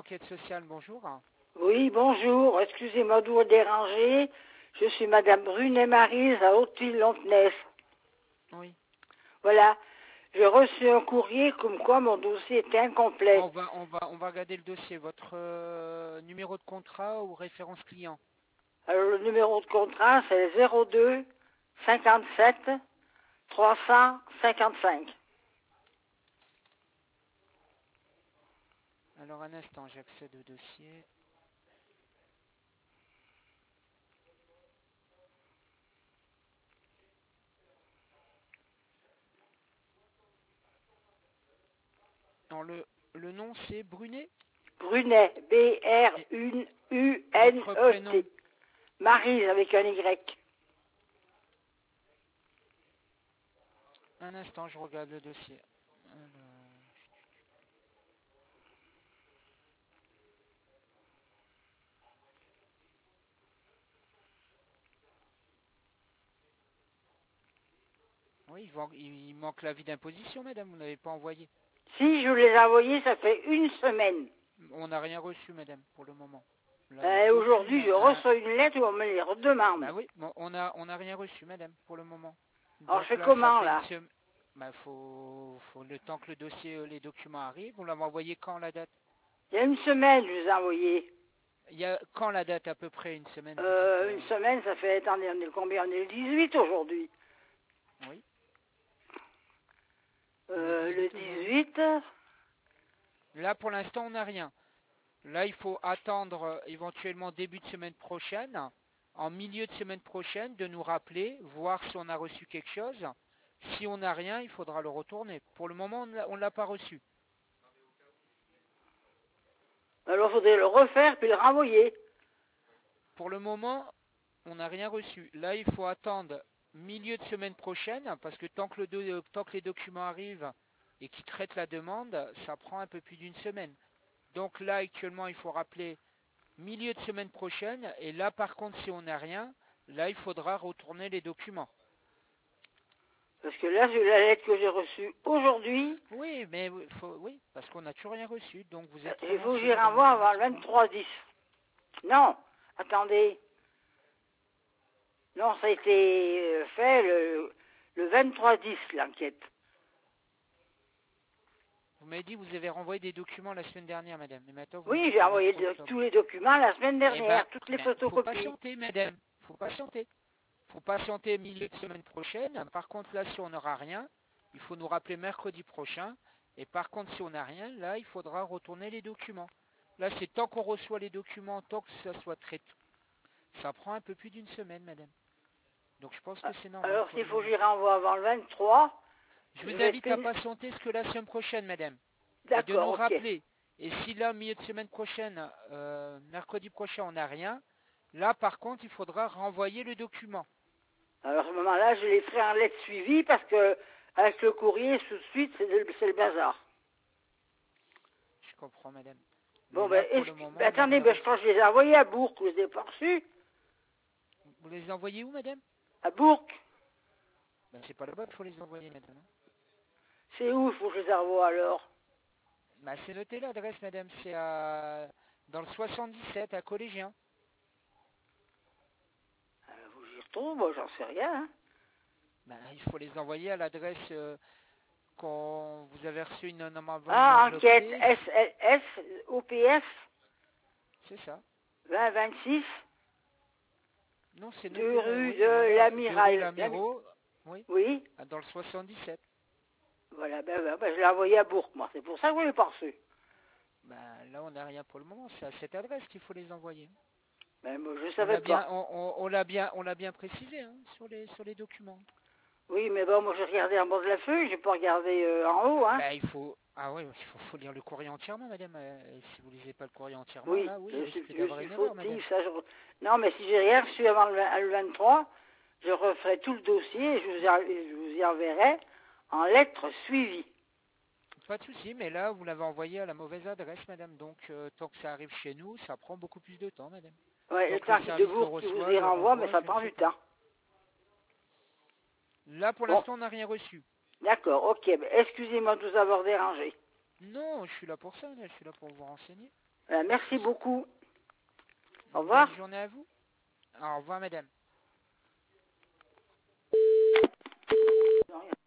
enquête sociale, bonjour. Oui, bonjour. Excusez-moi de vous déranger. Je suis Madame Brunet-Marise à Hauteville-Lontenay. Oui. Voilà. J'ai reçu un courrier comme quoi mon dossier était incomplet. On va regarder le dossier. Votre numéro de contrat ou référence client? Alors, le numéro de contrat, c'est 02 57 355. Alors, un instant, j'accède au dossier. Non, le nom, c'est Brunet. Brunet, Votre prénom? B-R-U-N-E-T. Marise avec un Y. Un instant, je regarde le dossier. Alors... Oui, il manque l'avis d'imposition, madame, vous n'avez pas envoyé. Si, je vous l'ai envoyé, ça fait une semaine. On n'a rien reçu, madame, pour le moment. Aujourd'hui, je reçois une lettre où on me les redemande. Bah oui, bon, on a rien reçu, madame, pour le moment. Alors, Donc je fais là, comment, ça fait là? Bah, faut le temps que le dossier, les documents arrivent. Vous l'avez envoyé quand, la date? Il y a une semaine, je vous ai envoyé. Il y a quand la date, à peu près, une semaine, vous dites Une semaine, ça fait... Attendez, on est combien? On est le 18 aujourd'hui. Oui. Le 18... Là, pour l'instant, on n'a rien. Là, il faut attendre éventuellement début de semaine prochaine, en milieu de semaine prochaine, de nous rappeler, voir si on a reçu quelque chose. Si on n'a rien, il faudra le retourner. Pour le moment, on ne l'a pas reçu. Alors, il faudrait le refaire puis le renvoyer. Pour le moment, on n'a rien reçu. Là, il faut attendre milieu de semaine prochaine, parce que tant que les documents arrivent et qu'ils traitent la demande, ça prend un peu plus d'une semaine. Donc là, actuellement, il faut rappeler milieu de semaine prochaine. Et là, par contre, si on n'a rien, là, il faudra retourner les documents. Parce que là, j'ai la lettre que j'ai reçue aujourd'hui. Oui, mais oui, parce qu'on n'a toujours rien reçu. Donc vous êtes Il faut que prononcé, j'y madame. renvoie avant le 23-10. Non, attendez. Non, ça a été fait le 23-10, l'enquête. Vous m'avez dit que vous avez renvoyé des documents la semaine dernière, madame. Mais maintenant, vous me Oui, dites j'ai le envoyé 23 octobre. tous les documents la semaine Eh ben, dernière, toutes les faut photocopies. patienter, madame. Faut patienter. Faut patienter milieu de semaine prochaine. Par contre, là, si on n'aura rien, il faut nous rappeler mercredi prochain. Et par contre, si on n'a rien, là, il faudra retourner les documents. Là, c'est tant qu'on reçoit les documents, tant que ça soit traité. Ça prend un peu plus d'une semaine, madame. Donc, je pense que c'est normal. Alors, s'il faut que j'y renvoie avant le 23... Je vous invite à patienter ce que la semaine prochaine, madame. Et de nous rappeler. Et si là, milieu de semaine prochaine, mercredi prochain, on n'a rien, là, par contre, il faudra renvoyer le document. Alors, à ce moment-là, je les ferai en lettre suivie parce que, avec le courrier, tout de suite, c'est le bazar. Je comprends, madame. Mais Bon, là, pour le moment, attendez, je crois que je les ai envoyés à Bourg, vous les avez pas reçus? Vous les envoyez où, madame? À Bourg. Ben, c'est pas là-bas qu'il faut les envoyer, madame. C'est où il faut que je les envoie, alors? Ben, c'est noté l'adresse, madame. C'est dans le 77, à Collégien. Vous y retrouvez, moi, j'en sais rien. Hein. Ben, il faut les envoyer à l'adresse quand vous avez reçu une enveloppe. Ah, enquête SLS, OPF. C'est ça. 2026. Non, c'est noté. De rue Oui, de l'Amiral. De rue Lamirault. Oui. Oui. Dans le 77. Voilà, je l'ai envoyé à Bourg, moi. C'est pour ça que je ne l'ai pas reçu. Ben, là, on n'a rien pour le moment. C'est à cette adresse qu'il faut les envoyer. Ben, moi, je ne savais pas. On l'a bien précisé hein, sur les documents. Oui, mais bon, moi, j'ai regardé en bas de la feuille. J'ai pas regardé en haut, hein. Ben, il faut lire le courrier entièrement, madame. Si vous ne lisez pas le courrier entièrement, Oui, là, oui, il risque je d'avoir suis une erreur, madame. fautif. Non, mais si j'ai rien reçu avant le 23, je referai tout le dossier et je vous y enverrai en lettres suivies. Pas de souci, mais là, vous l'avez envoyé à la mauvaise adresse, madame. Donc, tant que ça arrive chez nous, ça prend beaucoup plus de temps, madame. Oui, le temps de Bourg qui vous y renvoie, mais ça prend du temps. Là, pour l'instant, on n'a rien reçu. D'accord, ok. Excusez-moi de vous avoir dérangé. Non, je suis là pour ça, je suis là pour vous renseigner. Merci beaucoup. Au revoir. Bonne journée à vous. Au revoir, madame.